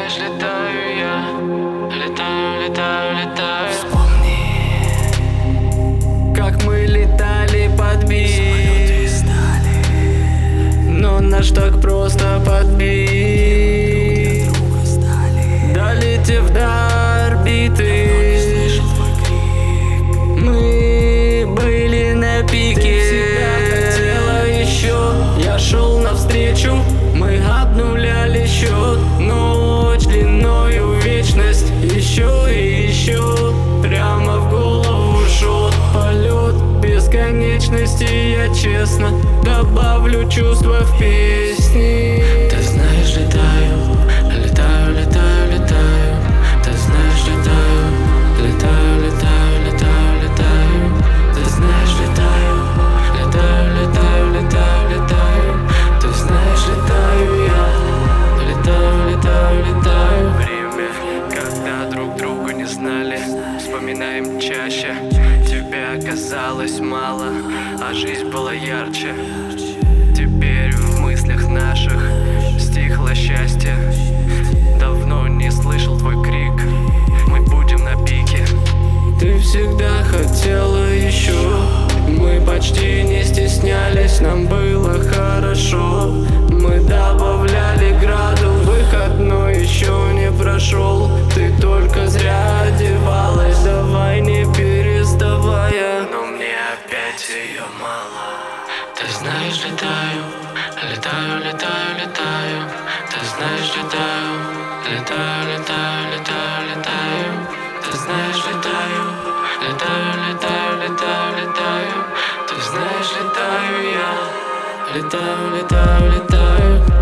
знаешь, летаю я. Летаю, летаю, летаю. Вспомни, как мы летали под бит. Самолеты стали, Но наш так просто подбит. друг для друга стали. Долетев до орбиты, Не слышал твой крик. мы были на пике. Ты всегда хотела еще, я шел навстречу. Мы обнуляли счет, ночь длиною в вечность. Еще и еще, прямо в голову шел полет бесконечности. Я честно добавлю чувства в песни. Ты знаешь, летаю, летаю, летаю, летаю. Ты знаешь, летаю, летаю, летаю, летаю, летаю. Ты знаешь, летаю, летаю, летаю, летаю, летаю. Ты знаешь, летаю я. Летаю, летаю, летаю. Время, когда друг друга не знали, вспоминаем чаще. Тебя оказалось мало, а жизнь была ярче. Теперь в мыслях наших стихло счастье. Давно не слышал твой крик, мы будем на пике. Ты всегда хотела еще, мы почти не стеснялись, нам было хорошо. Мы добавляли градус, выходной еще не прошел. Ты только зря одевалась, давай не переставая. Но мне опять ее мало. Ты знаешь, летаю, летаю, летаю, летаю. Ты знаешь, летаю, летаю, летаю, летаю, летаю. Ты знаешь, летаю, летаю, летаю, летаю, летаю. Ты знаешь, летаю я. Летаю, летаю, летаю.